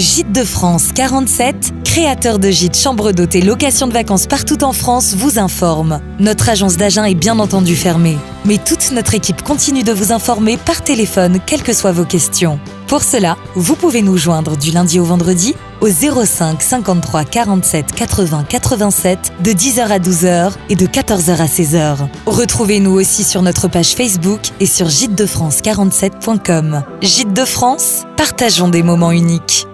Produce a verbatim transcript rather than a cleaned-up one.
Gîtes de France quarante-sept, créateur de gîtes, chambres d'hôtes et locations de vacances partout en France, vous informe. Notre agence d'Agen est bien entendu fermée, mais toute notre équipe continue de vous informer par téléphone, quelles que soient vos questions. Pour cela, vous pouvez nous joindre du lundi au vendredi au zéro cinq cinquante-trois quarante-sept quatre-vingts quatre-vingt-sept de dix heures à douze heures et de quatorze heures à seize heures. Retrouvez-nous aussi sur notre page Facebook et sur gîtes de france quarante-sept point com. Gîtes de France, partageons des moments uniques.